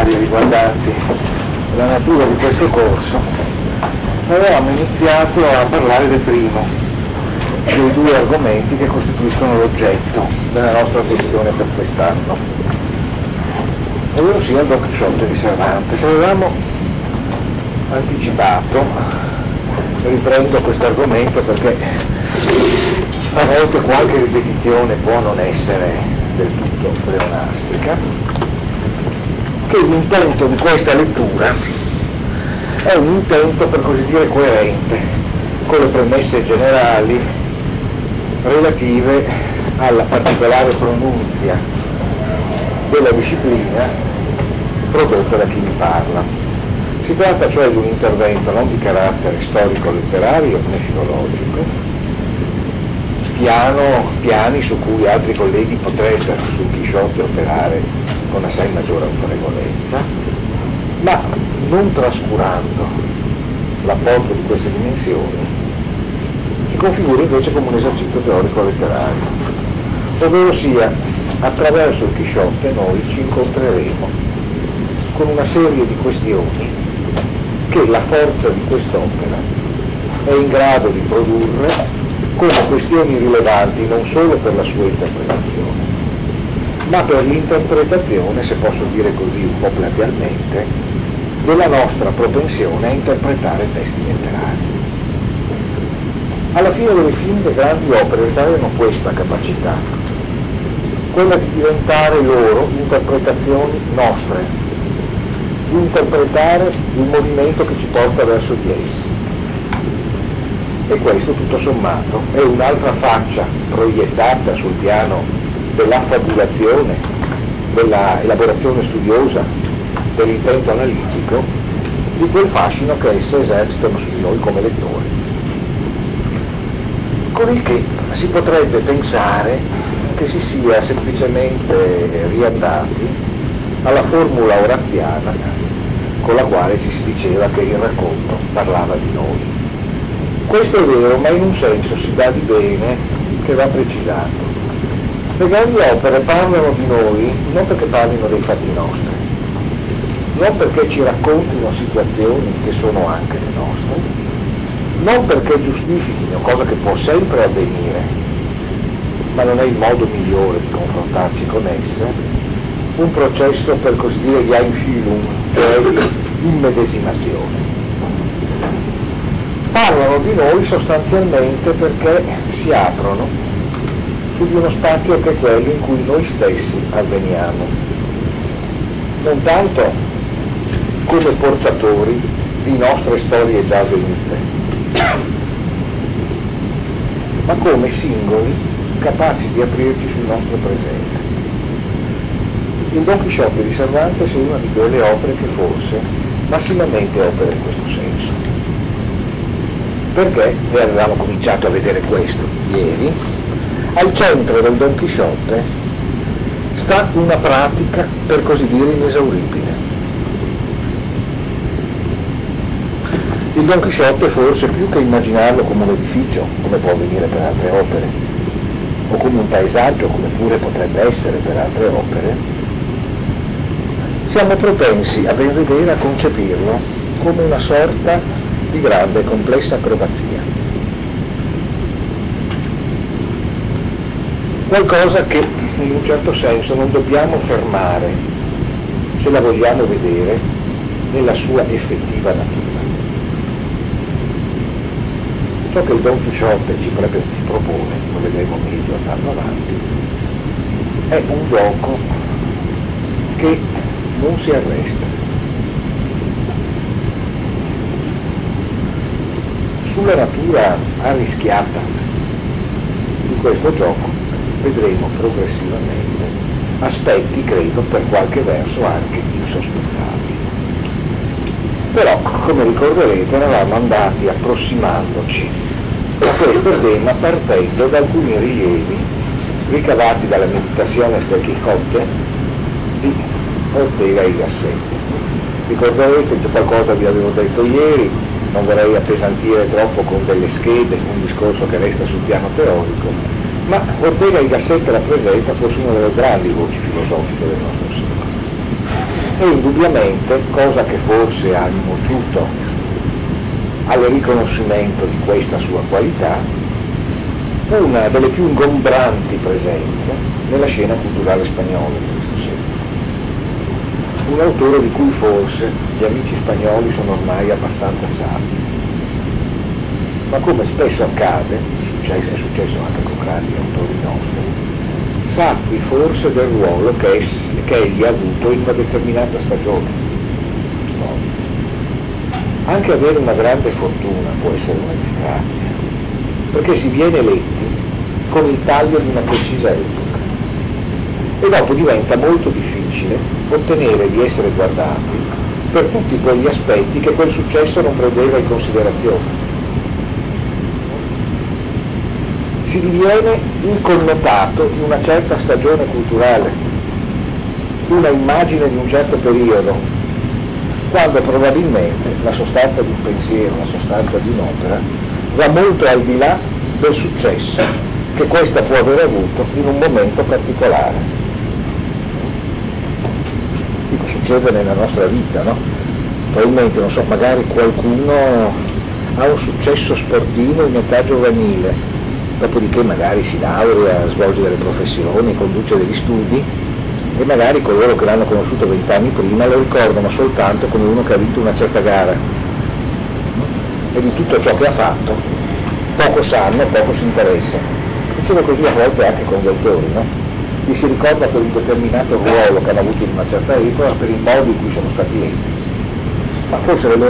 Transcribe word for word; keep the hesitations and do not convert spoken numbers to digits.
letterarie riguardanti la natura di questo corso, avevamo iniziato a parlare del primo dei due argomenti che costituiscono l'oggetto della nostra attenzione per quest'anno, ovvero sia il Don Chisciotte di Cervantes. Avevamo anticipato, riprendo questo argomento perché a volte qualche ripetizione può non essere del tutto pleonastica, che l'intento di questa lettura è un intento per così dire coerente con le premesse generali relative alla particolare pronunzia della disciplina prodotta da chi mi parla. Si tratta cioè di un intervento non di carattere storico-letterario né filologico, piano, piani su cui altri colleghi potrebbero sul Chisciotte operare con assai maggiore autorevolezza, ma non trascurando l'apporto di queste dimensioni, si configura invece come un esercizio teorico-letterario, ovvero sia attraverso il Chisciotte noi ci incontreremo con una serie di questioni che la forza di quest'opera è in grado di produrre come questioni rilevanti non solo per la sua interpretazione, ma per l'interpretazione, se posso dire così un po' platealmente, della nostra propensione a interpretare testi letterari. Alla fine delle fin le grandi opere avevano questa capacità, quella di diventare loro interpretazioni nostre, di interpretare il movimento che ci porta verso di essi. E questo, tutto sommato, è un'altra faccia proiettata sul piano dell'affabulazione, della elaborazione studiosa, dell'intento analitico, di quel fascino che esse esercitano su di noi come lettori. Con il che si potrebbe pensare che si sia semplicemente riandati alla formula oraziana con la quale ci si diceva che il racconto parlava di noi. Questo è vero, ma in un senso si dà di bene che va precisato. Le grandi opere parlano di noi non perché parlino dei fatti nostri, non perché ci raccontino situazioni che sono anche le nostre, non perché giustifichino, cosa che può sempre avvenire, ma non è il modo migliore di confrontarci con esse, un processo per così dire di Einfühlung, cioè di immedesimazione. Parlano di noi sostanzialmente perché si aprono su di uno spazio che è quello in cui noi stessi avveniamo, non tanto come portatori di nostre storie già avvenute, ma come singoli capaci di aprirci sul nostro presente. Il Don Chisciotte di Cervantes è una di quelle opere che forse massimamente opera in questo senso. Perché, e avevamo cominciato a vedere questo ieri, al centro del Don Chisciotte sta una pratica, per così dire, inesauribile. Il Don Chisciotte forse più che immaginarlo come un edificio, come può avvenire per altre opere, o come un paesaggio, come pure potrebbe essere per altre opere, siamo propensi a ben vedere a concepirlo come una sorta di grande e complessa acrobazia. Qualcosa che in un certo senso non dobbiamo fermare se la vogliamo vedere nella sua effettiva natura. Ciò che il Don Chisciotte ci, ci propone, lo vedremo meglio andando avanti, è un gioco che non si arresta. Sulla natura arrischiata di questo gioco vedremo progressivamente aspetti, credo, per qualche verso anche insospettati. Però, come ricorderete, eravamo andati approssimandoci a questo tema partendo da alcuni rilievi ricavati dalla meditazione del Quixote di Ortega y Gasset. Ricorderete che qualcosa vi avevo detto ieri, non vorrei appesantire troppo con delle schede, un discorso che resta sul piano teorico, ma Ortega y Gasset rappresenta forse una delle grandi voci filosofiche del nostro secolo. E indubbiamente, cosa che forse ha nuociuto al riconoscimento di questa sua qualità, una delle più ingombranti presenze nella scena culturale spagnola in questo secolo. Un autore di cui forse gli amici spagnoli sono ormai abbastanza sazi, ma come spesso accade, è successo, è successo anche con grandi autori nostri, sazi forse del ruolo che, es, che egli ha avuto in una determinata stagione storica. Anche avere una grande fortuna può essere una disgrazia, perché si viene letti con il taglio di una precisa epoca e dopo diventa molto difficile ottenere di essere guardati per tutti quegli aspetti che quel successo non prendeva in considerazione. Si diviene il connotato di una certa stagione culturale, una immagine di un certo periodo, quando probabilmente la sostanza di un pensiero, la sostanza di un'opera, va molto al di là del successo che questa può aver avuto in un momento particolare. Dico, succede nella nostra vita, no? Probabilmente, non so, magari qualcuno ha un successo sportivo in età giovanile, dopodiché magari si laurea, svolge delle professioni, conduce degli studi, e magari coloro che l'hanno conosciuto vent'anni prima lo ricordano soltanto come uno che ha vinto una certa gara, e di tutto ciò che ha fatto poco sanno, poco si interessano. Succede così a volte anche con gli autori, no? Li si ricorda per un determinato ruolo che hanno avuto in una certa epoca, per il modo in cui sono stati letti, ma forse le loro